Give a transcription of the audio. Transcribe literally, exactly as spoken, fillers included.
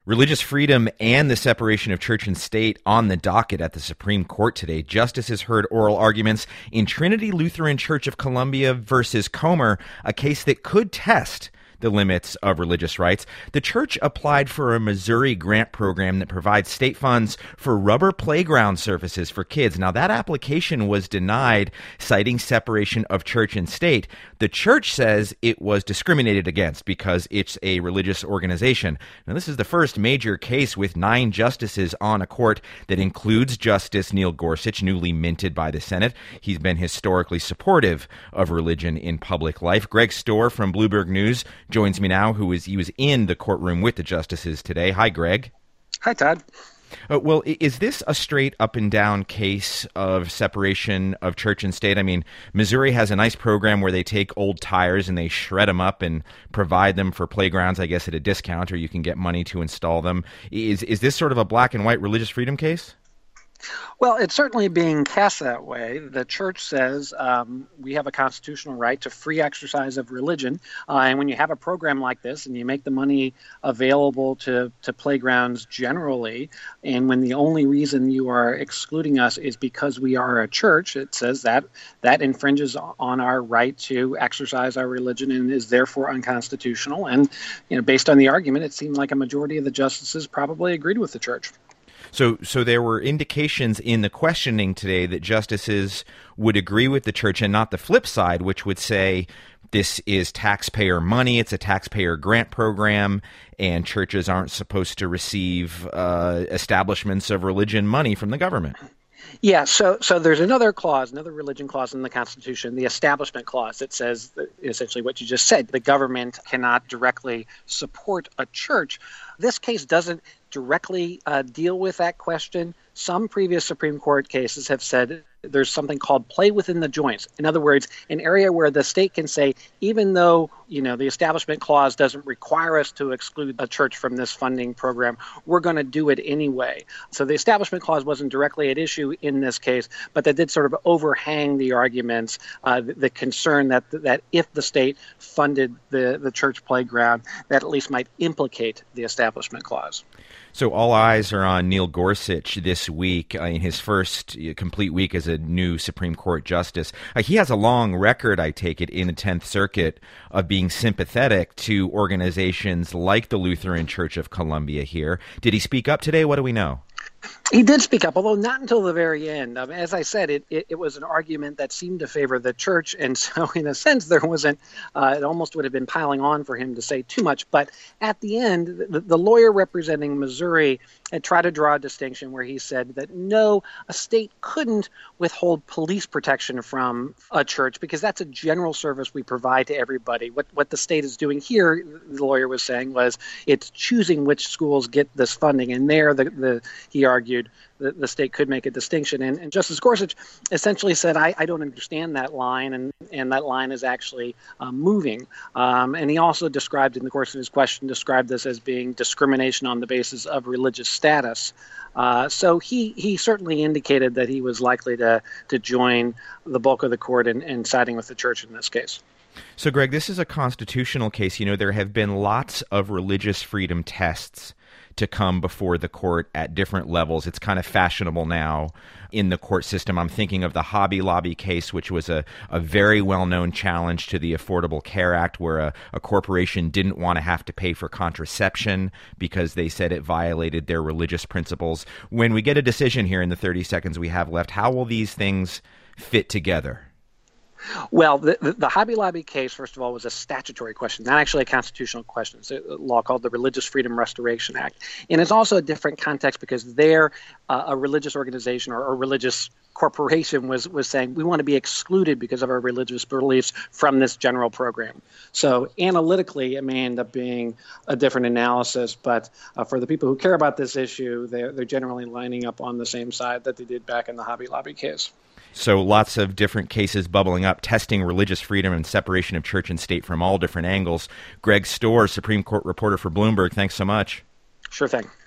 Religious freedom and the separation of church and state on the docket at the Supreme Court today. Justices heard oral arguments in Trinity Lutheran Church of Columbia versus Comer, a case that could test the limits of religious rights. The church applied for a Missouri grant program that provides state funds for rubber playground surfaces for kids. Now, that application was denied, citing separation of church and state. The church says it was discriminated against because it's a religious organization. Now, this is the first major case with nine justices on a court that includes Justice Neil Gorsuch, newly minted by the Senate. He's been historically supportive of religion in public life. Greg Stohr from Bloomberg News joins me now, who is he was in the courtroom with the justices today. Hi, Greg. Hi, Todd. Uh, well, is this a straight up and down case of separation of church and state? I mean, Missouri has a nice program where they take old tires and they shred them up and provide them for playgrounds, I guess, at a discount, or you can get money to install them. Is is this sort of a black and white religious freedom case? Well, it's certainly being cast that way. The church says um, we have a constitutional right to free exercise of religion. Uh, and when you have a program like this and you make the money available to, to playgrounds generally, and when the only reason you are excluding us is because we are a church, it says that that infringes on our right to exercise our religion and is therefore unconstitutional. And, you know, based on the argument, it seemed like a majority of the justices probably agreed with the church. So so there were indications in the questioning today that justices would agree with the church and not the flip side, which would say this is taxpayer money, it's a taxpayer grant program, and churches aren't supposed to receive uh, establishments of religion money from the government. Yeah, so so there's another clause, another religion clause in the Constitution, the Establishment Clause, that says that essentially what you just said. The government cannot directly support a church. This case doesn't directly uh, deal with that question. Some previous Supreme Court cases have said there's something called play within the joints. In other words, an area where the state can say, even though, you know, the Establishment Clause doesn't require us to exclude a church from this funding program, we're going to do it anyway. So the Establishment Clause wasn't directly at issue in this case, but that did sort of overhang the arguments, uh, the, the concern that that if the state funded the, the church playground, that at least might implicate the Establishment Clause. So all eyes are on Neil Gorsuch this week uh, in his first uh, complete week as a new Supreme Court justice. Uh, he has a long record, I take it, in the tenth Circuit of being sympathetic to organizations like the Lutheran Church of Columbia here. Did he speak up today? What do we know? He did speak up, although not until the very end. Um, as I said, it, it, it was an argument that seemed to favor the church, and so in a sense there wasn't, uh, it almost would have been piling on for him to say too much. But at the end, the, the lawyer representing Missouri had tried to draw a distinction where he said that no, a state couldn't withhold police protection from a church because that's a general service we provide to everybody. What, what the state is doing here, the lawyer was saying, was it's choosing which schools get this funding, and there the, the he argued the, the state could make a distinction. And, and Justice Gorsuch essentially said, I, I don't understand that line, and, and that line is actually uh, moving. Um, and he also described, in the course of his question, described this as being discrimination on the basis of religious status. Uh, so he, he certainly indicated that he was likely to, to join the bulk of the court in, in siding with the church in this case. So, Greg, this is a constitutional case. You know, there have been lots of religious freedom tests to come before the court at different levels. It's kind of fashionable now in the court system. I'm thinking of the Hobby Lobby case, which was a, a very well-known challenge to the Affordable Care Act, where a, a corporation didn't want to have to pay for contraception because they said it violated their religious principles. When we get a decision here in the thirty seconds we have left, how will these things fit together? Well, the, the, the Hobby Lobby case, first of all, was a statutory question, not actually a constitutional question. It's a law called the Religious Freedom Restoration Act. And it's also a different context because there, uh, a religious organization or a religious corporation was, was saying, we want to be excluded because of our religious beliefs from this general program. So analytically, it may end up being a different analysis. But uh, for the people who care about this issue, they're, they're generally lining up on the same side that they did back in the Hobby Lobby case. So lots of different cases bubbling up, testing religious freedom and separation of church and state from all different angles. Greg Stohr, Supreme Court reporter for Bloomberg, thanks so much. Sure thing.